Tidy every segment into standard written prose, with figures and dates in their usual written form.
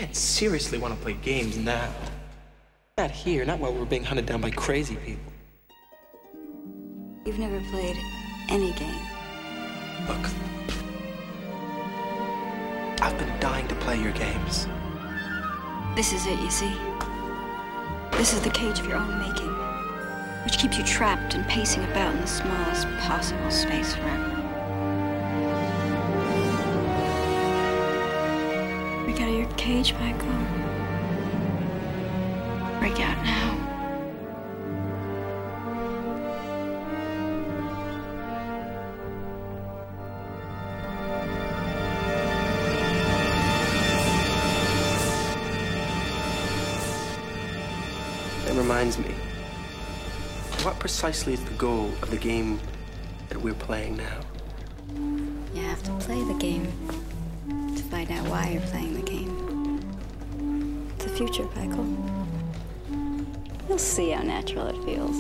can't seriously want to play games now. Not here, not while we're being hunted down by crazy people. You've never played any game. Look, I've been dying to play your games. This is it, you see. This is the cage of your own making, which keeps you trapped and pacing about in the smallest possible space forever. Break out of your cage, Michael. Break out now. That reminds me. What precisely is the goal of the game that we're playing now? You have to play the game to find out why you're playing the game. It's the future, Michael. You'll see how natural it feels.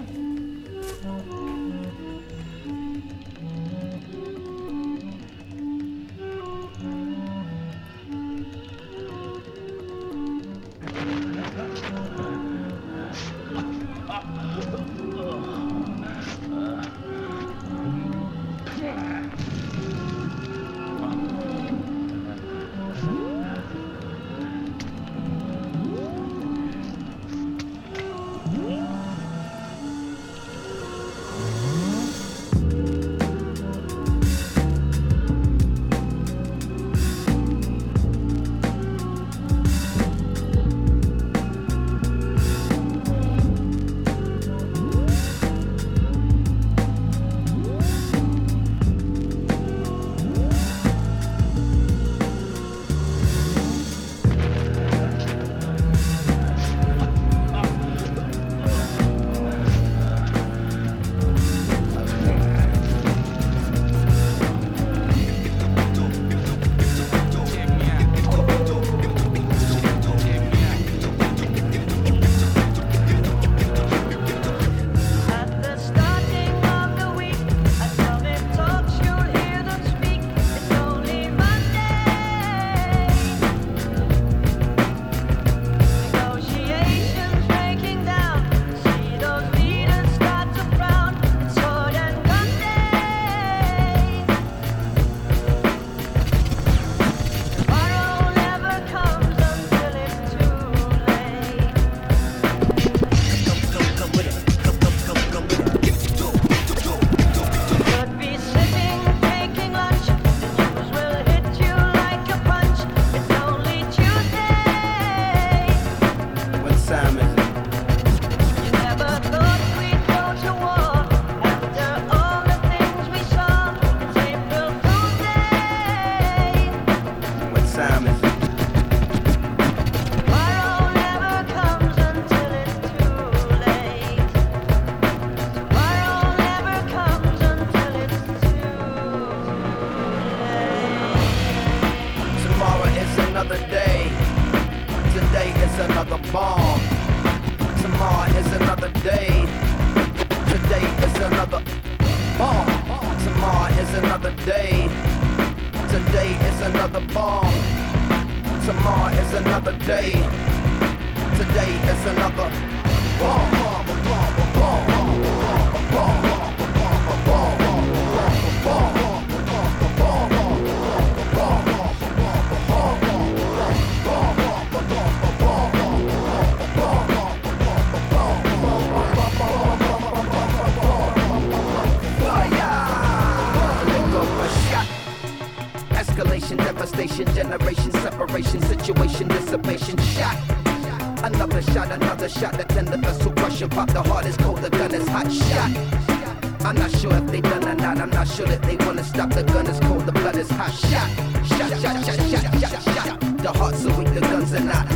Generation separation, situation dissipation, shot. Another shot, the tender vessel crushing, pop the heart is cold, the gun is hot, shot. I'm not sure if they done or not, I'm not sure that they wanna stop, the gun is cold, the blood is hot, shot. Shot, shot, shot, shot, shot, shot. The hearts are weak, the guns are not.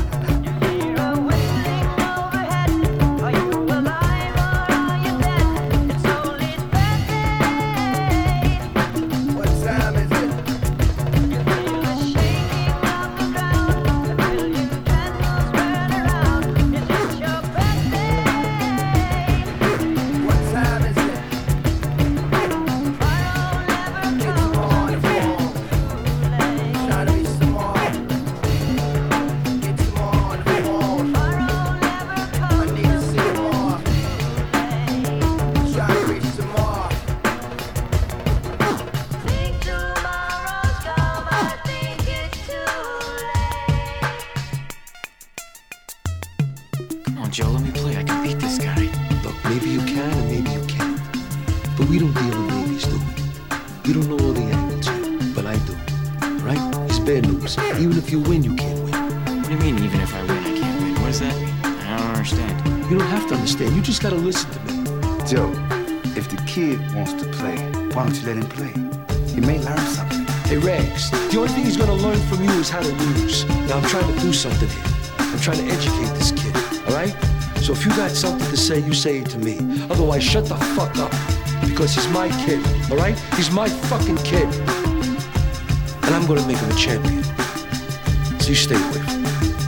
right? He's bad news. Even if you win, you can't win. What do you mean, even if I win, I can't win? What does that mean? I don't understand. You don't have to understand. You just gotta listen to me. Joe, if the kid wants to play, why don't you let him play? He may learn something. Hey, Rags, the only thing he's gonna learn from you is how to lose. Now, I'm trying to do something here. I'm trying to educate this kid, all right? So if you got something to say, you say it to me. Otherwise, shut the fuck up. Because he's my kid, all right? He's my fucking kid. And I'm gonna make him a champion. So you stay away from him.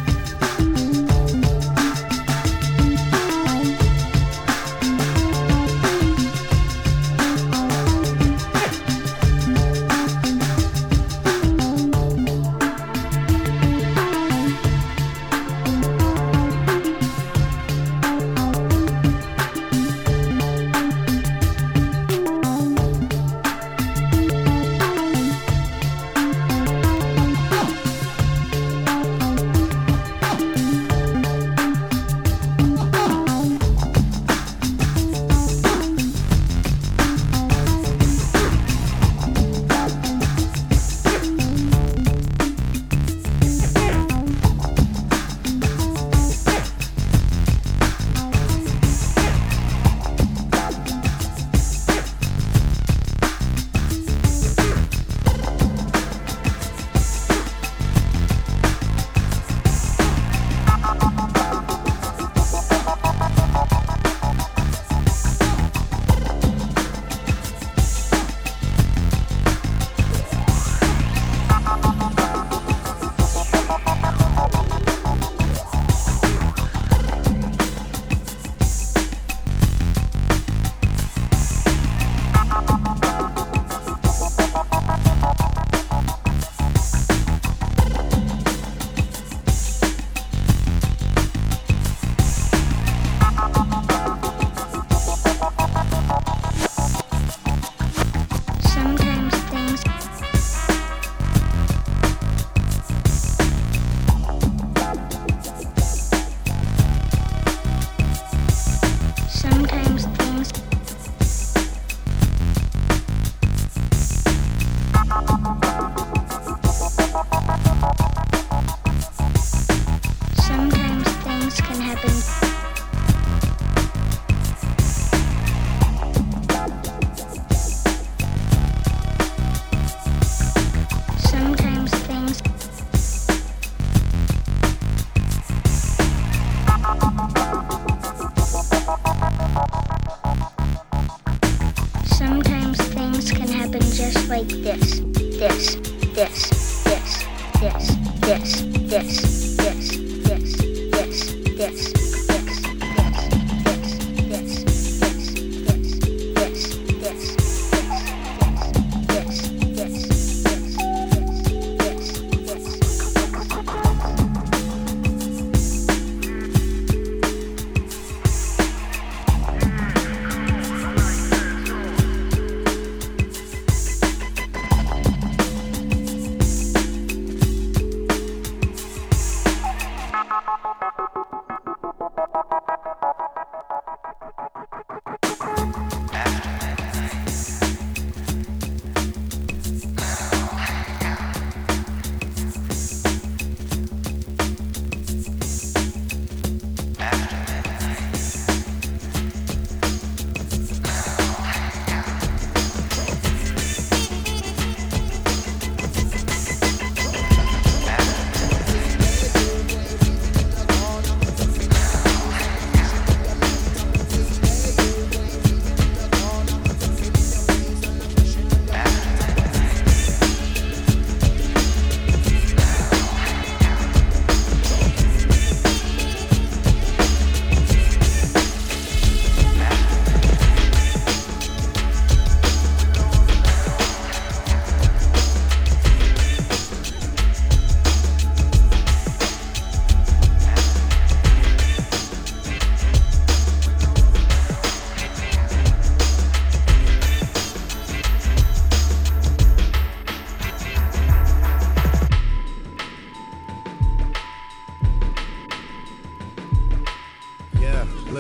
like this, this, this, this, this, this, this, this, this, this, this.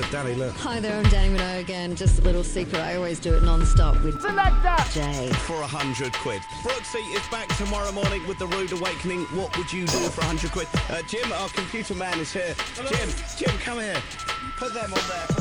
Danny, look. Hi there, I'm Danny Minogue again. Just a little secret, I always do it non-stop with Selector Jay. For 100 quid. Brooksy is back tomorrow morning with The Rude Awakening. What would you do for 100 quid? Jim, our computer man, is here. Jim, come here. Put them on there.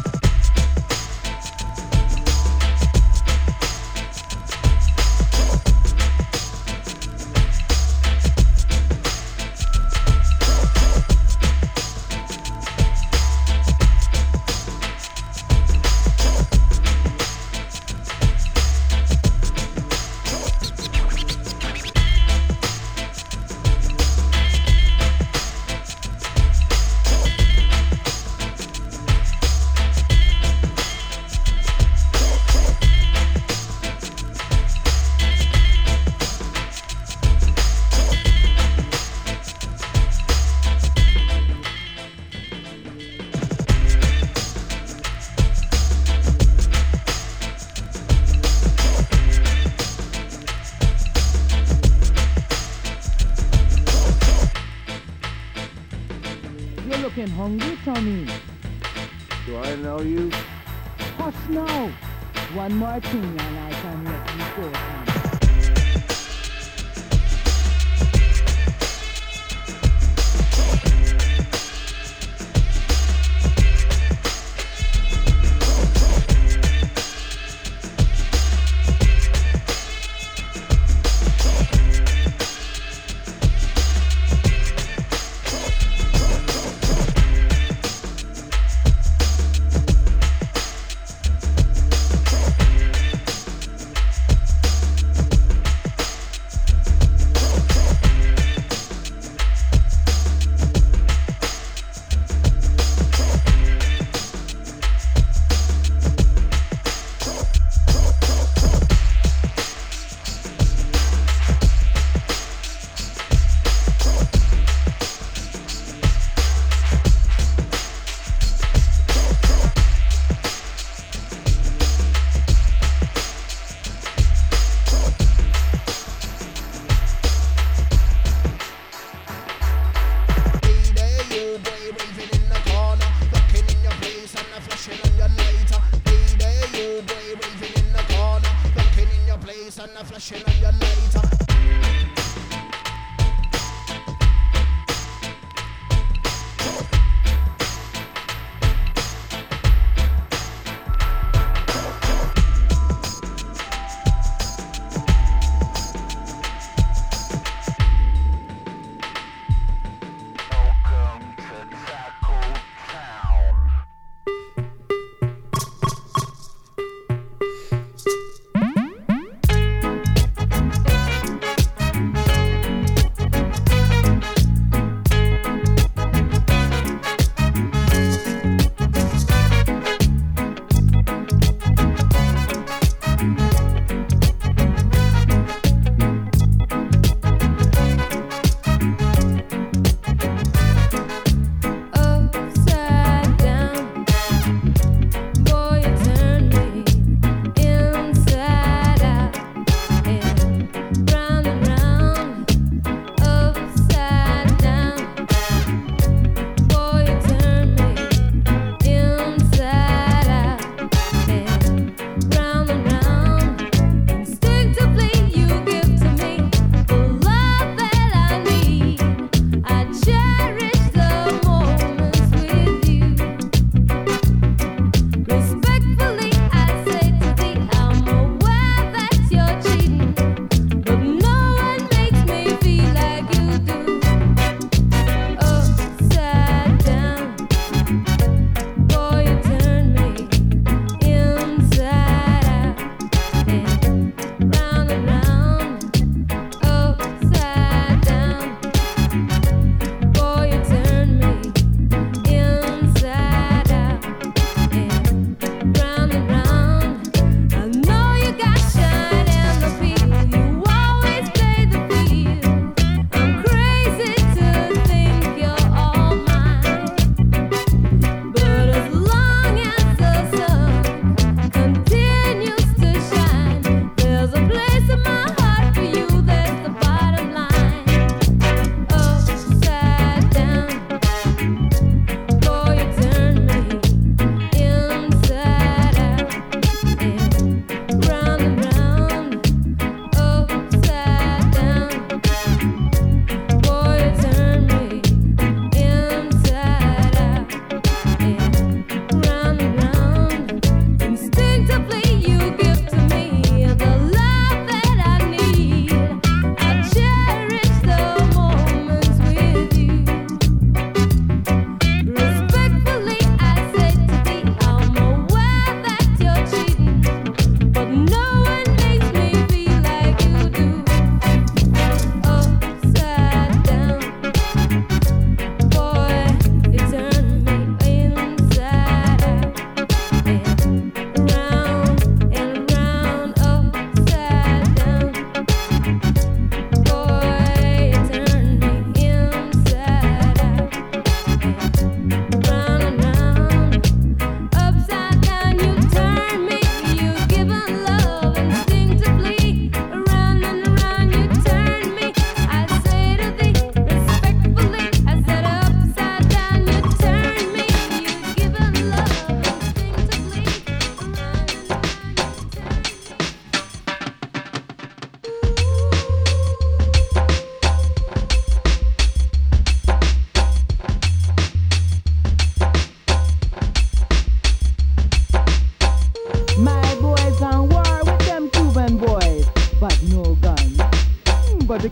Hungry, Tommy? Do I know you? Hush now. One more thing and I can let you go.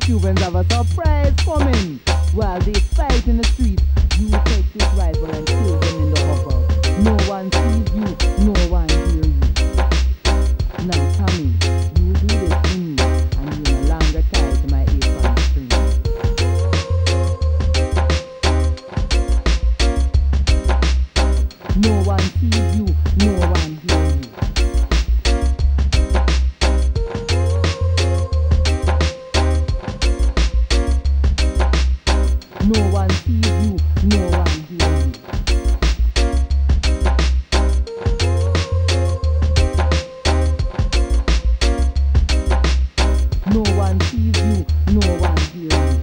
Cubans have a surprise coming. While they fight in the streets, you take this rifle and kill them in the hopper. No one sees you, no one hears you. Now Tommy, you do this to me, and you no longer tie to my 8-pound string. No one sees you, no one hears you. No one sees you, no one hears you. No one sees you, no one hears you.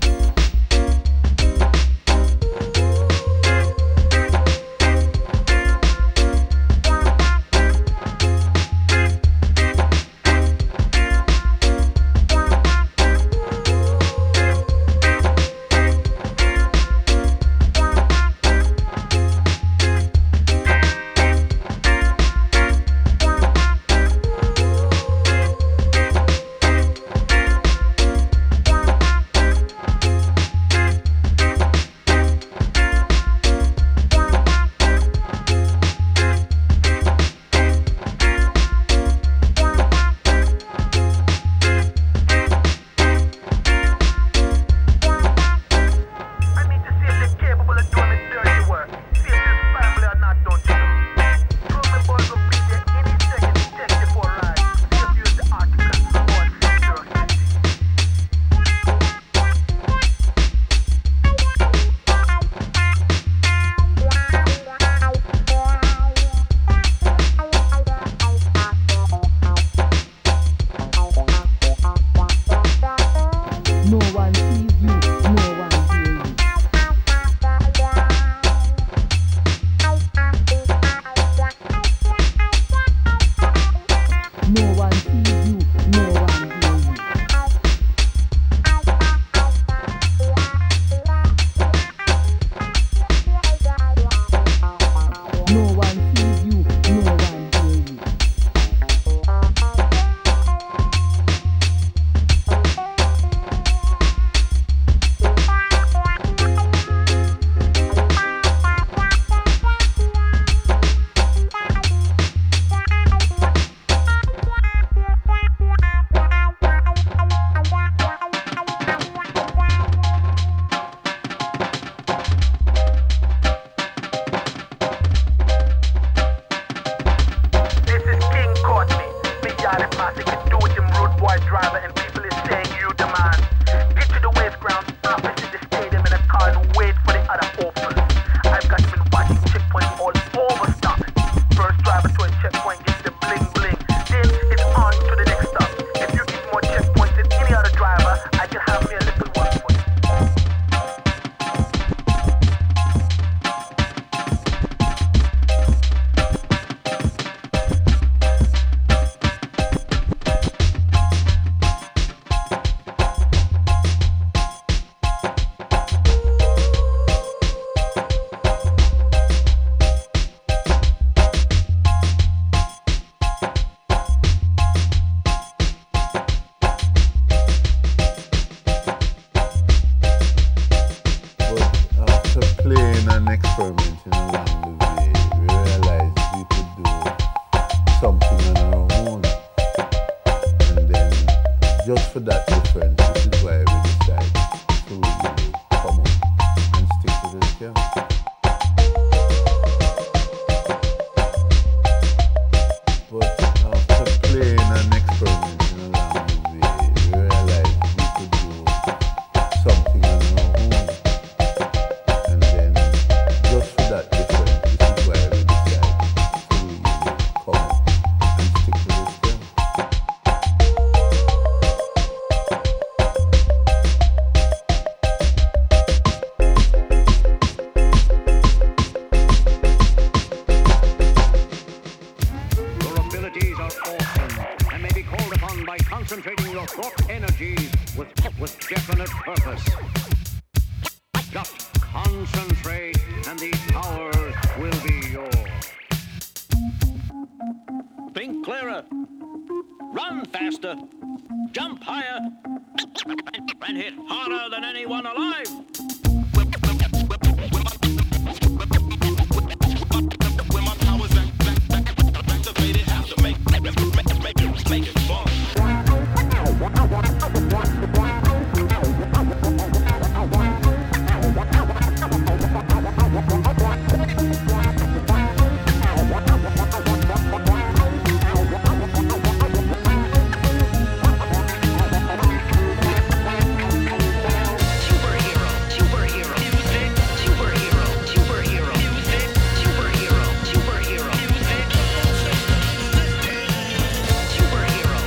Just for that difference, this is why we decide to really come up and stick to this game. But after playing and experimenting along the way, we realized we could do something on our own. And then, just for that difference, this is why we decided to really come up and stick to this game. Concentrating your thought energies with definite purpose. Just concentrate and the power will be yours. Think clearer. Run faster. Jump higher. and hit harder than anyone alive. When my powers activated, have to make it fun. Superhero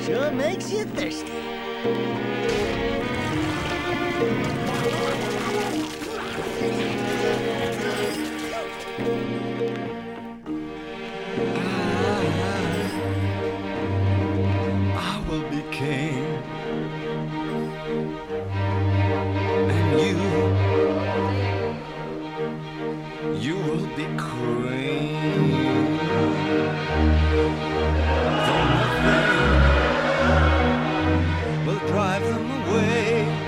Sure makes you thirsty. I will be king, and you will be queen. Though nothing will drive them away,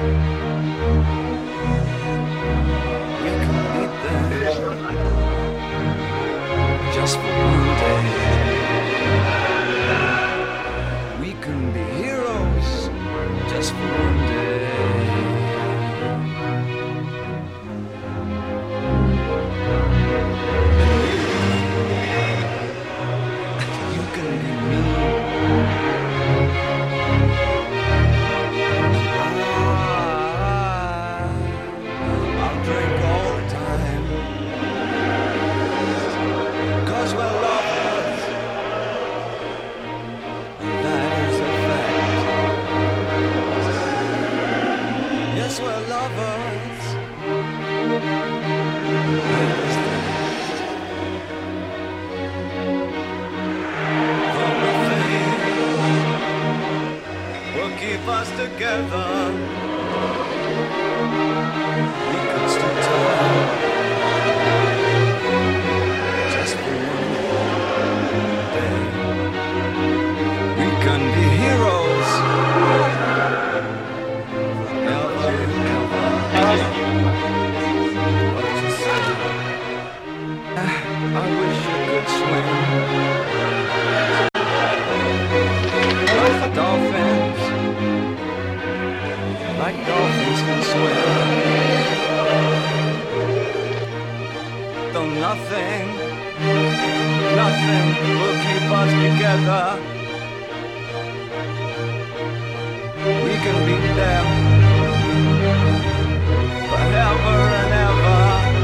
we can meet them just for one day. We can be heroes just for one day. You can be me. I'll drink all the time, 'cause we're lovers. That is a fact. Yes, we're lovers. That is that. For nothing will keep us together. We could still time just for one day. We can be heroes forever and ever. What did you say? I wish you could swim like the dolphins, like dolphins can swim. Though nothing will keep us together. We can beat them forever and ever.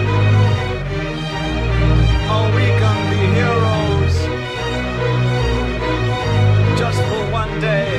Oh, we can be heroes just for one day.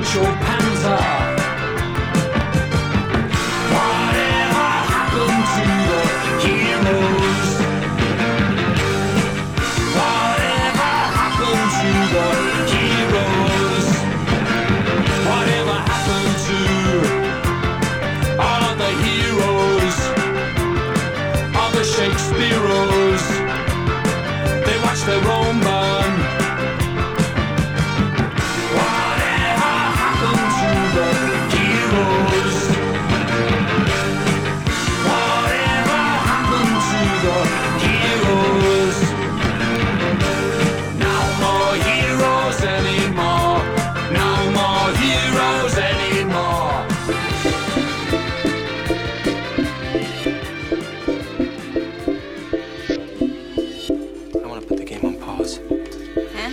Sancho Panza. Whatever happened to the heroes? Whatever happened to the heroes? Whatever happened to all of the heroes? All the Shakespeareos? They watch their own burn. Whatever happened to the heroes? Whatever happened to the heroes? No more heroes anymore. No more heroes anymore. I want to put the game on pause. Huh?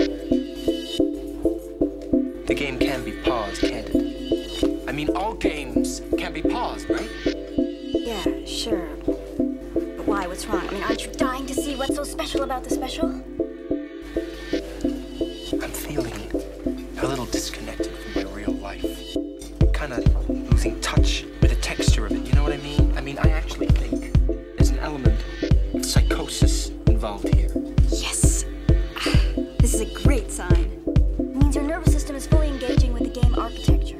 The game can be paused, can't it? I mean, all games can be paused, right? Yeah, sure. But why? What's wrong? I mean, aren't you dying to see what's so special about the special? I'm feeling a little disconnected from my real life. Kind of losing touch with the texture of it, you know what I mean? I mean, I actually think there's an element of psychosis involved here. Yes! This is a great sign. It means your nervous system is fully engaging with the game architecture.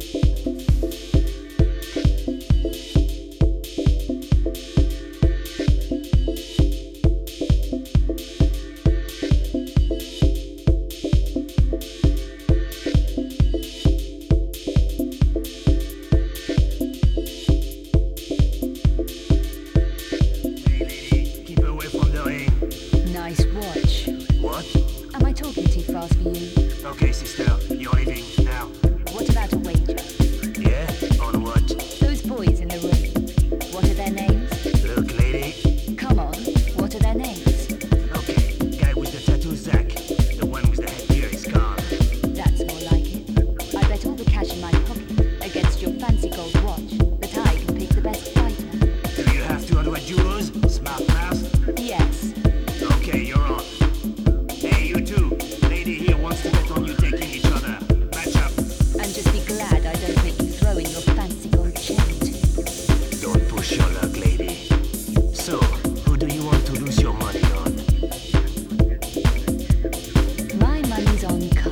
Keep away from the ring. Nice watch. What? Am I talking too fast for you? Okay, sister, you're leaving now. What about a wager? Yeah? On what? Those boys in the room. What are their names? Look, lady. Come on, what are their names? Okay, guy with the tattoo, Zach. The one with the headgear is Carl. That's more like it. I bet all the cash in my pocket against your fancy gold watch that I can pick the best fighter. Do you have 200 euros? Smart math? Yes. Okay, you're on. Hey, you two. Lady here wants to bet on you taking each other. Match up. And just be glad I don't make you throw in your fancy gold chain too. Don't push your luck, lady. So, who do you want to lose your money on? My money's on Carl.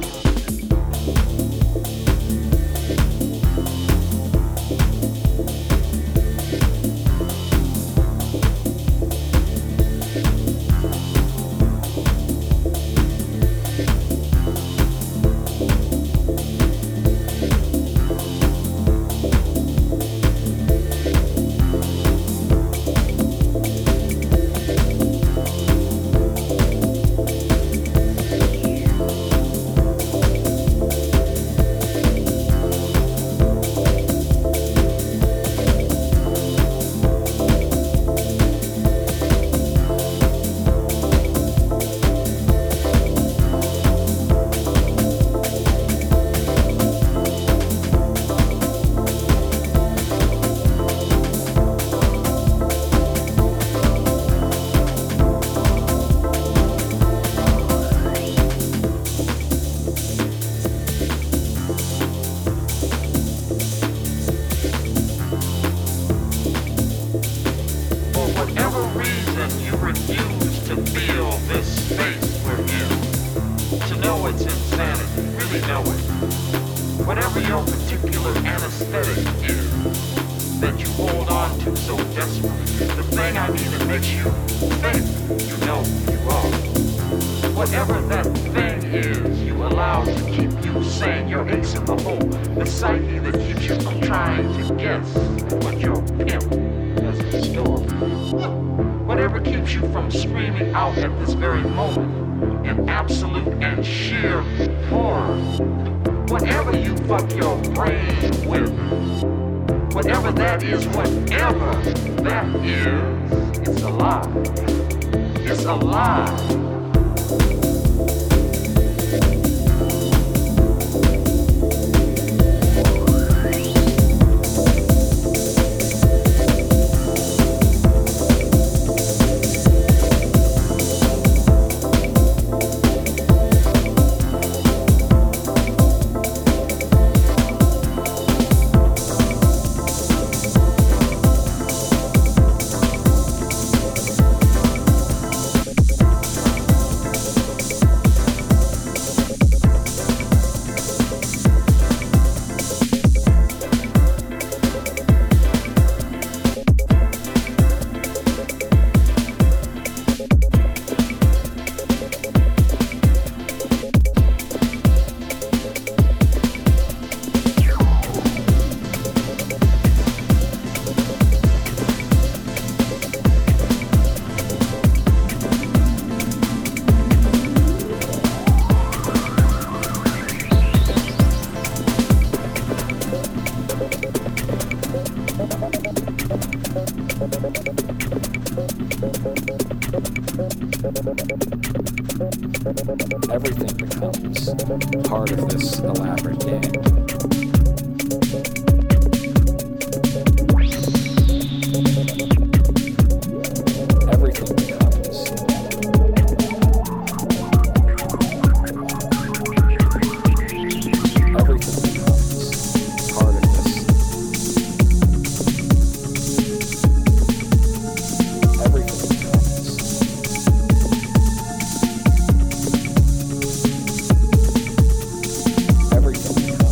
For whatever reason you refuse to feel this space we're in, to know it's insanity, really know it. Whatever your particular anesthetic is that you hold on to so desperately, the thing I mean that makes you think you know who you are. Whatever that thing is you allow to keep you sane, your ace in the hole, the psyche that keeps you from trying to guess what your pimp has in store. Whatever keeps you from screaming out at this very moment in absolute and sheer horror. Whatever you fuck your brain with, whatever that is, whatever that is, it's a lie. It's a lie. Everything becomes part of this elaborate game. Everything becomes part of this. Everything becomes everything becomes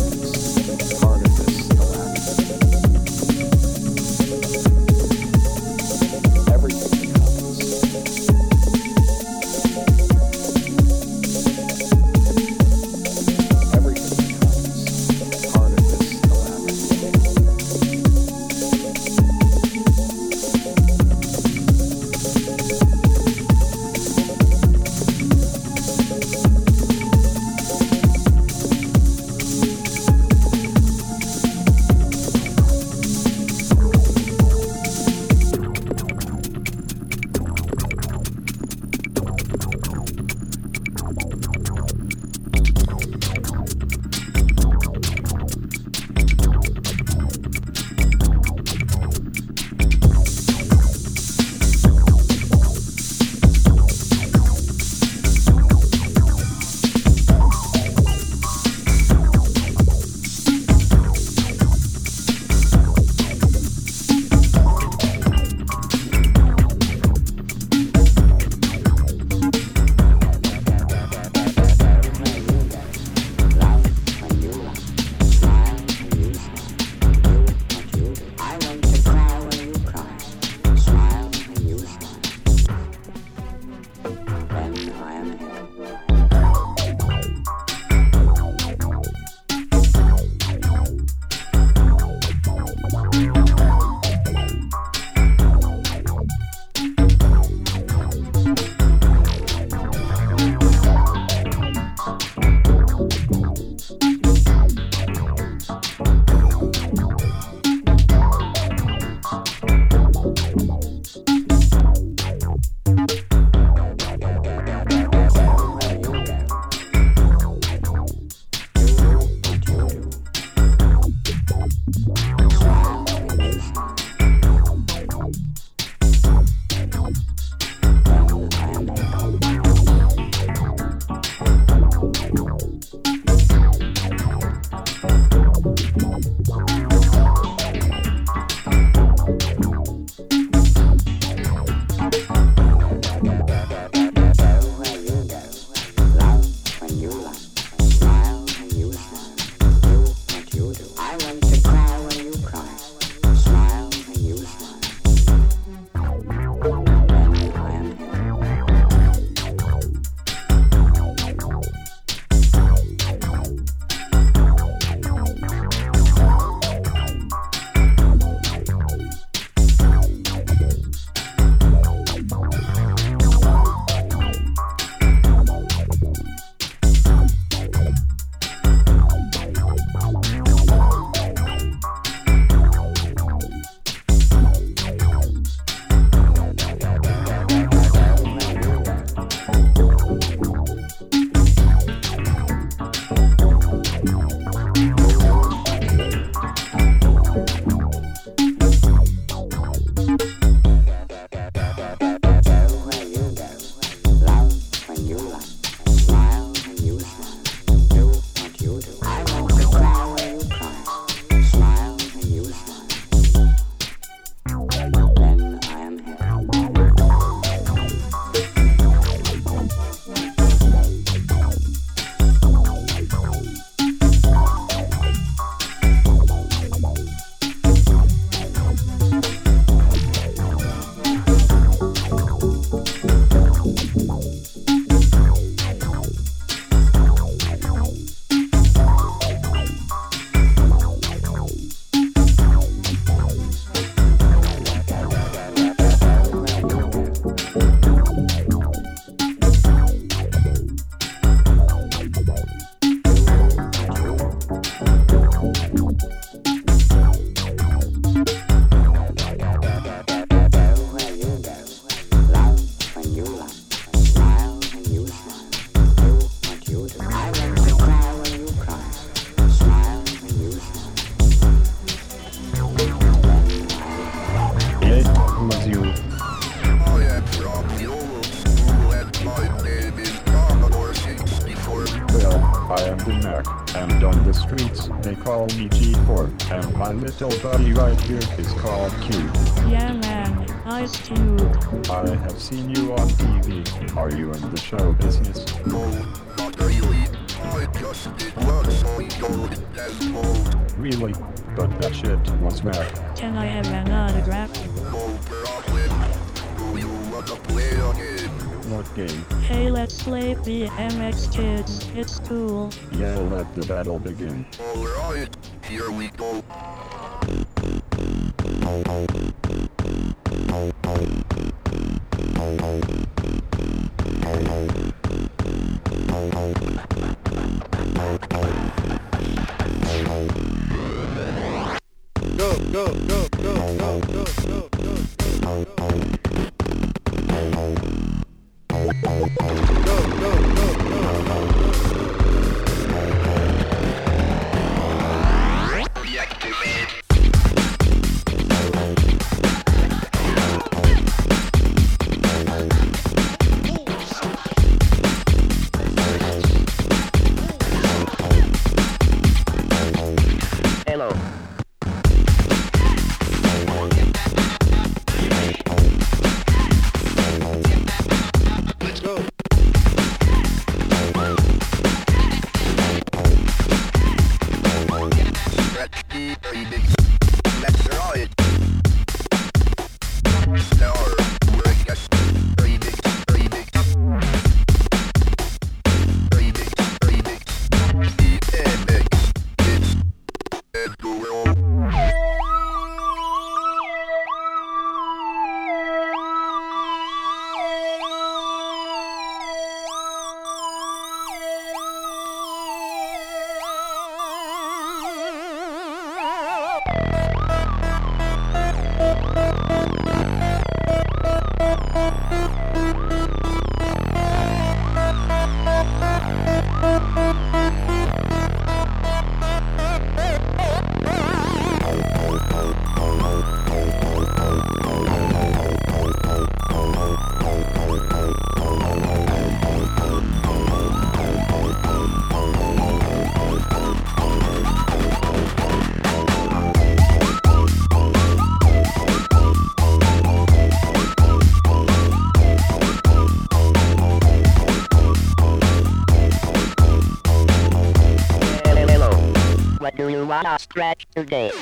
call me G4, and my little buddy right here is called Q. Yeah man, nice to you. I have seen you on TV. Are you in the show business? Really? But that shit was mad. Can I have an autograph? What game? Hey, let's play BMX Kids. It's cool. Yeah, let the battle begin. Alright, here we go. Go, go, go, go, go, go, go, go, go. Hello. What do you wanna stretch today?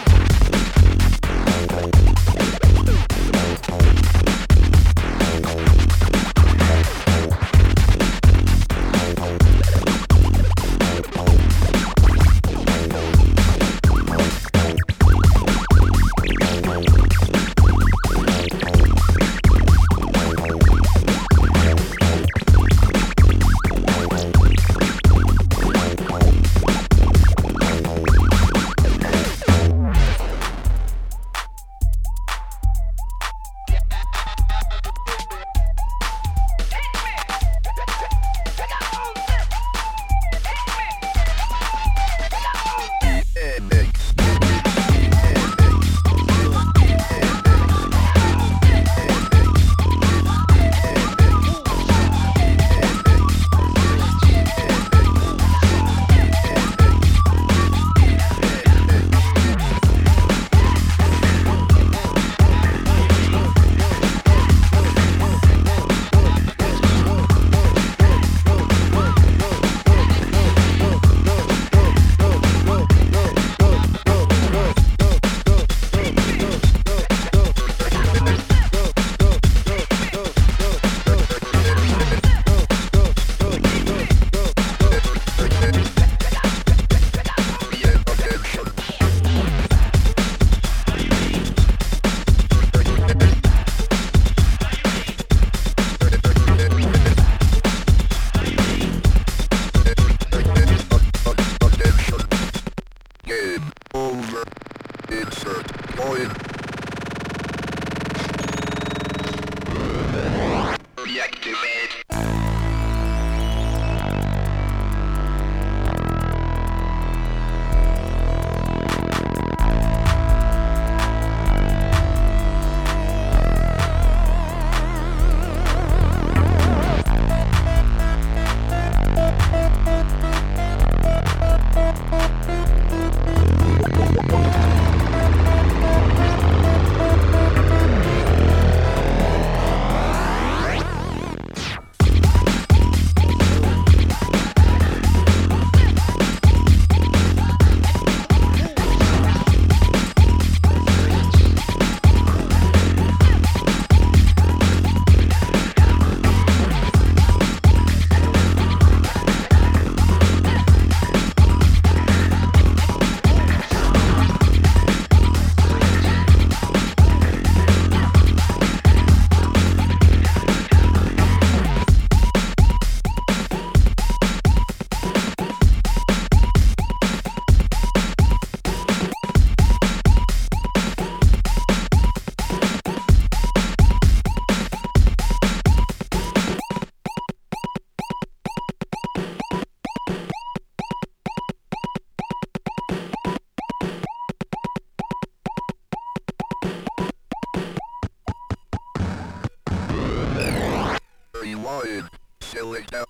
quiet, silly cow.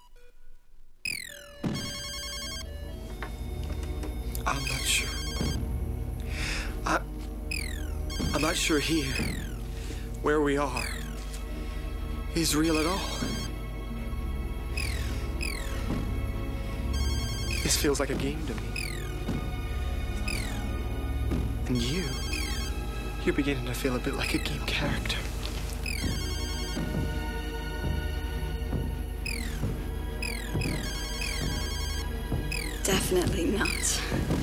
I'm not sure. I'm not sure here, where we are, is real at all. This feels like a game to me. And you're beginning to feel a bit like a game character. Definitely not.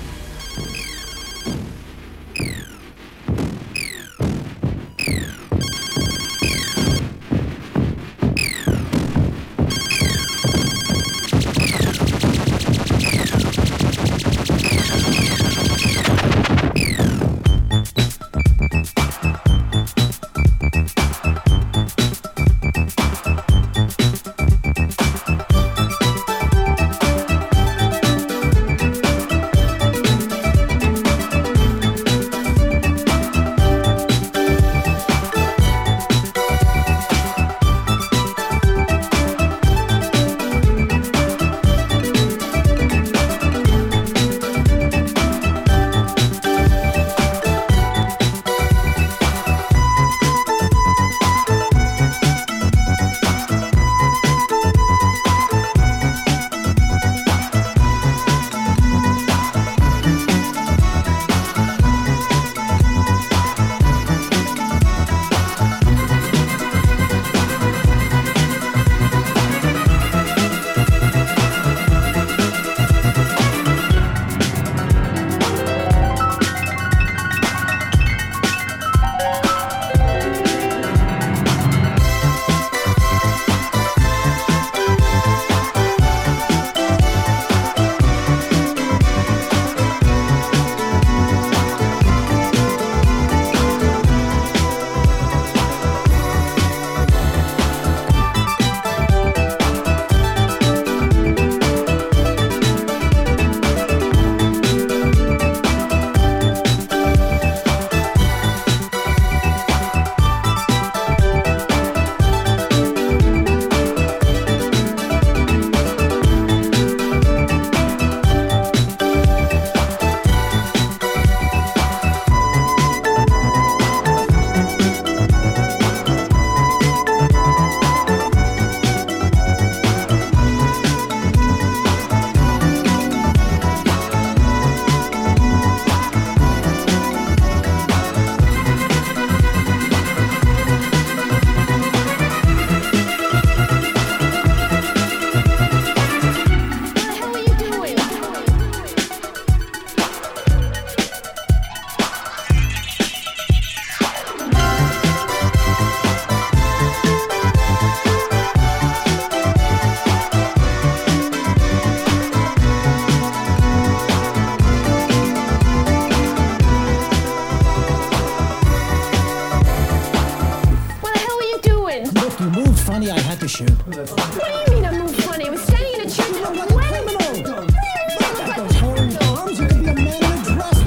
funny, I had to shoot. What do you mean I moved funny? I was standing in a chair to the criminal! Those hairy arms, you could be a man in a dress.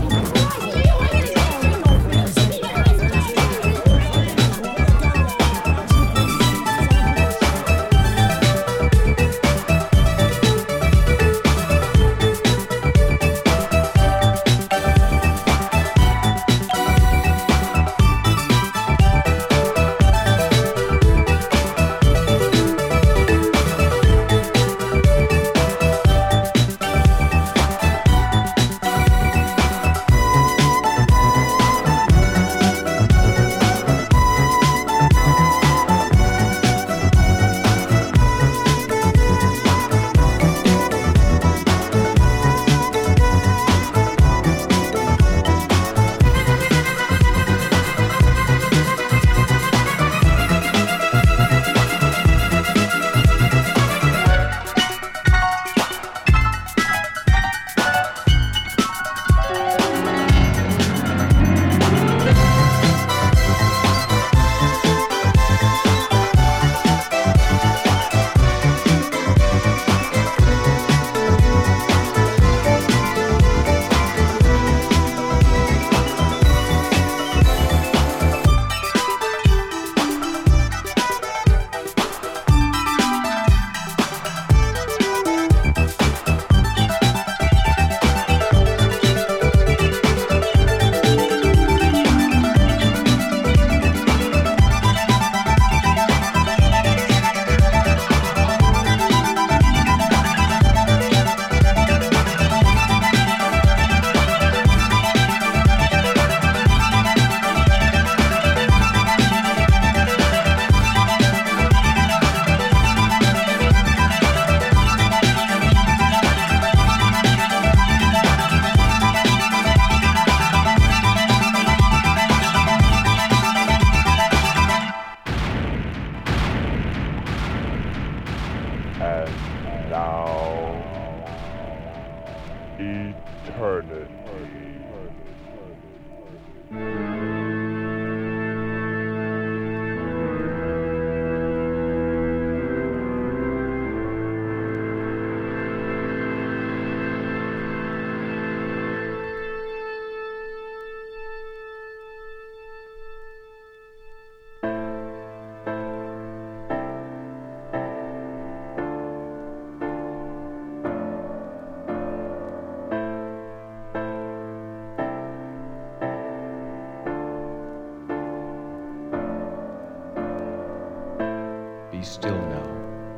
Be still now.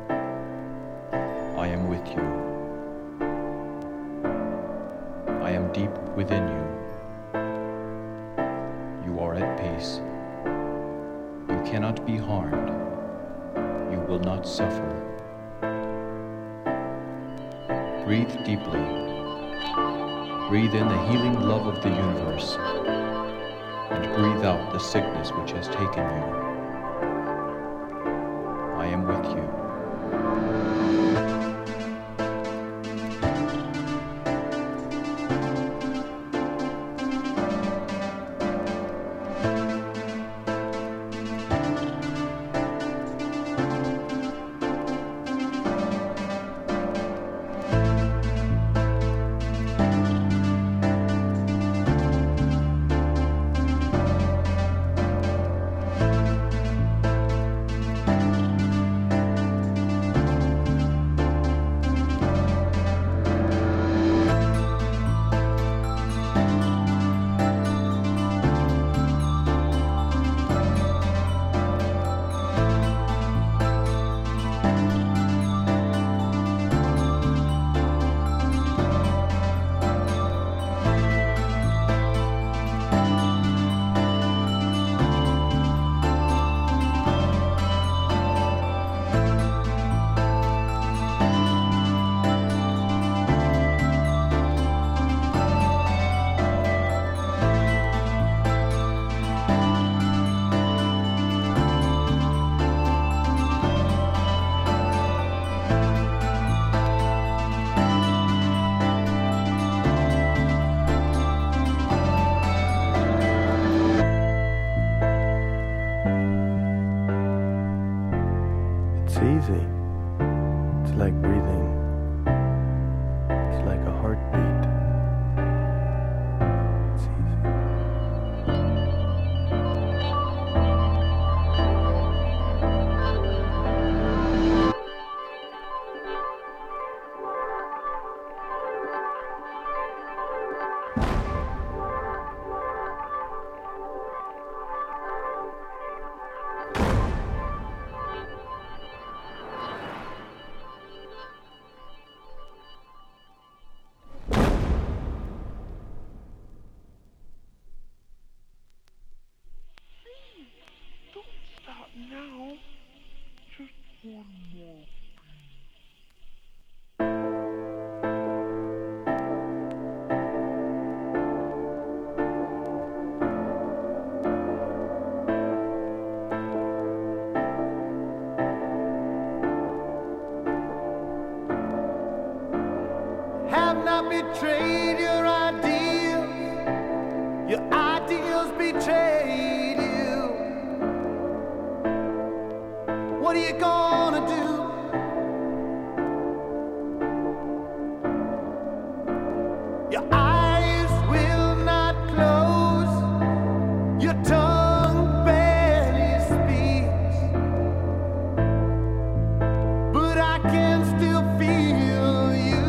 I am with you. I am deep within you. You are at peace. You cannot be harmed. You will not suffer. Breathe deeply. Breathe in the healing love of the universe, and breathe out the sickness which has taken you. I am with you. Easy. It's like breathing. It's like a heartbeat. It's now. Just one more. Have not betrayed your ideals. Your ideals betrayed you. What are you gonna do? Your eyes will not close. Your tongue barely speaks. But I can still feel you.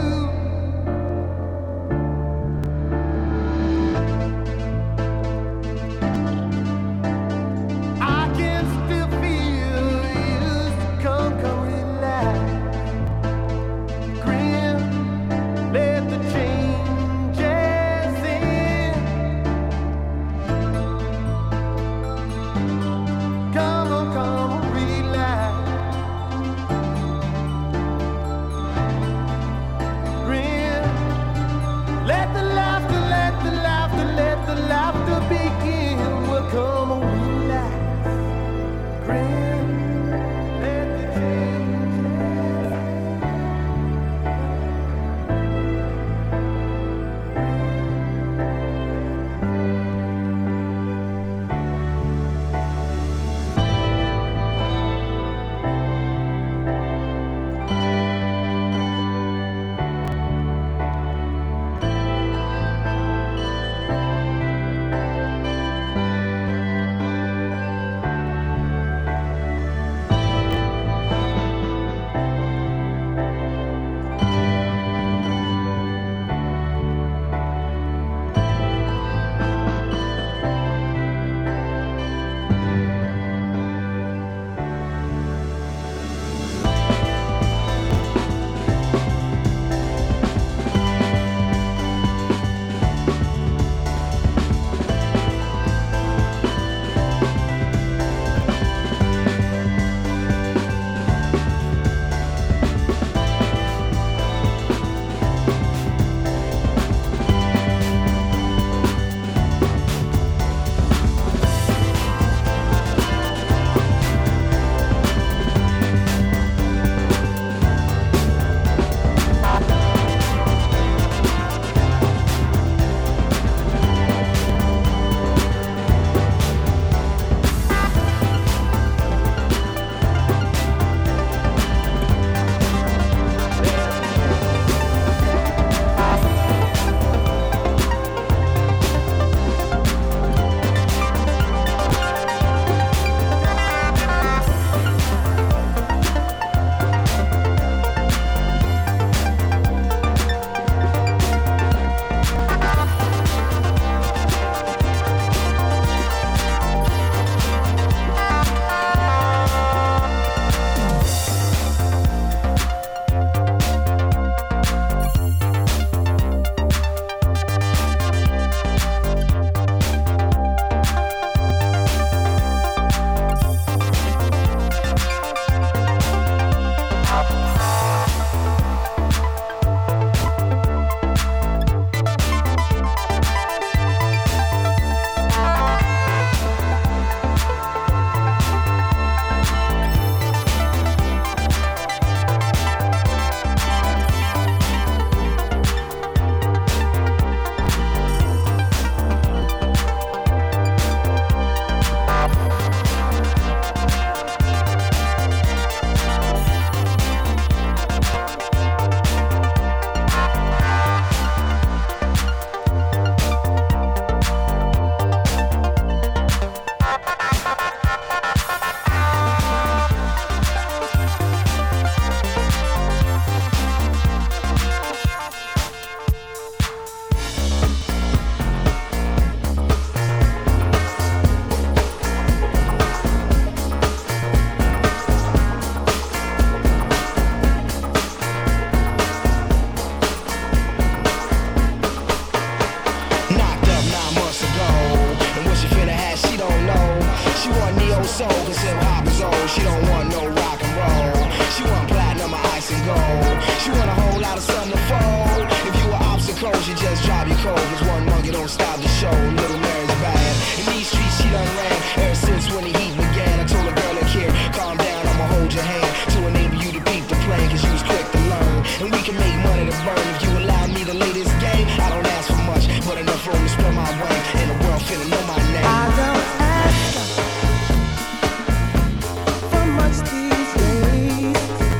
soul, cause hip hop is old. She don't want no rock and roll. She want platinum or ice and gold. She want a whole lot of sun to fold. If you were obstacles, you just drive you cold. Cause one monkey don't stop the show. Little Mary's bad. In these streets she done ran ever since when the heat began. I told a girl, look here, calm down, I'ma hold your hand to enable you to beat the plan, cause you was quick to learn. And we can make money to burn if you allow me to lay this game. I don't ask for much, but enough room to spread my wings. And the world finna know my name. I don't ask for much these days,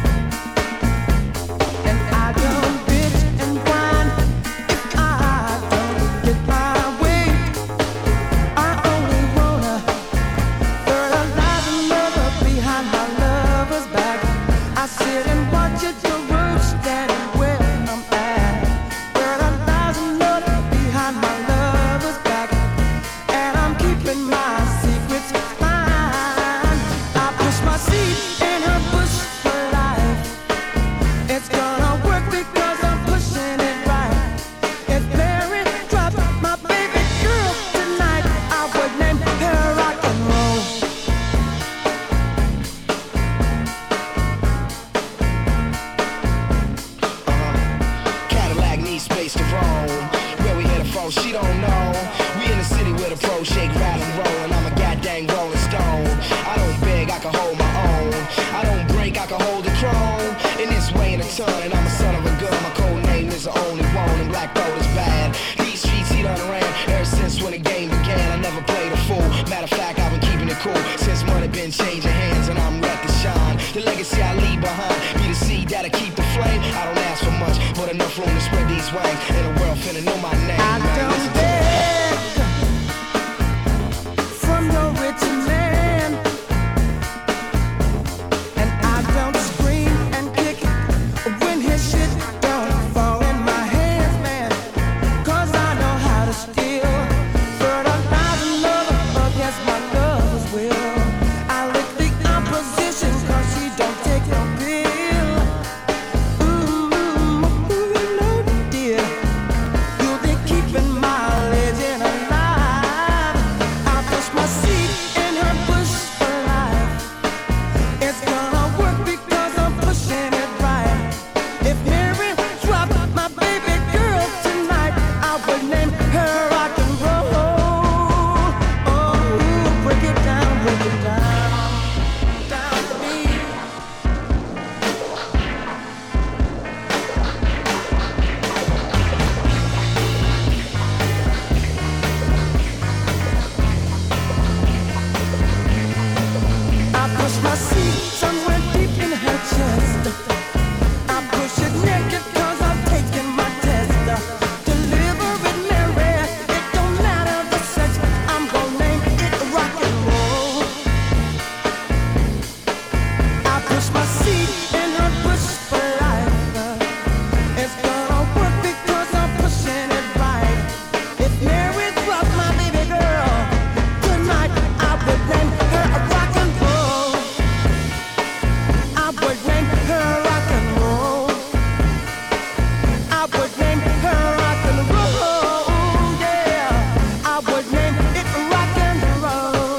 and I don't bitch and whine if I don't get my way. I only wanna fertilize another behind my lover's back. I sit and watch it the road standing where I'm at. Fertilize another behind my lover's back, and I'm keeping my secrets fine. I push my seed in her bush for life. It's gonna work because I'm pushing it right. If Mary dropped my baby girl tonight, I would name her rock and roll. Cadillac needs space to roam. Where we headed from, she don't know. We in the city with a pro shake, rattle, roll, and I'm a goddamn rolling stone. I don't beg, I can hold my own. I don't break, I can hold the throne. In this way in a ton, and I'm a son of a gun. My code name is the only one, and black gold is bad. These streets he done ran ever since when the game began. I never played a fool. Matter of fact, I've been keeping it cool since money been changing hands, and I'm ready to shine. The legacy I leave behind be the seed that'll keep the flame. I don't ask for much, but enough room to spread these wings. And the world finna know my name. I don't beg from no rich man, and I don't scream and kick when his shit don't fall in my hands, man. Cause I know how to steal, fertilize another against my lover's will. I lick the opposition cause she don't take no pill. No dear, you'll be keeping my legend alive. I push my seed in her bush for life. It's gonna work because I'm pushing it right. If Mary dropped my baby girl tonight, I would name her rock and roll. Oh, break it down down to me. I push my seat somewhere deep in her chest. I push it naked cause I'm taking my test. Deliver it, Mary, it don't matter the sex. I'm gonna name it rock and roll. I push my seat in her bush for life. It's gonna work because I'm pushing it right. If Mary dropped my baby girl tonight, I would name her rock and roll. I would name her rock and roll. I would name her rock and roll. Yeah, I would name it rock and roll.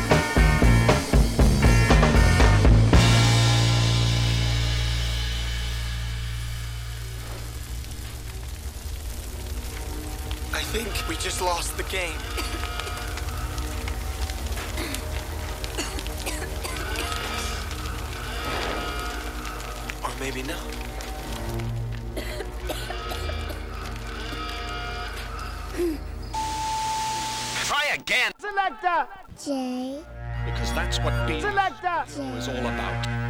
I think we just lost the game. Or maybe not. Try again. Selector! J. Because that's what being Selector! is all about.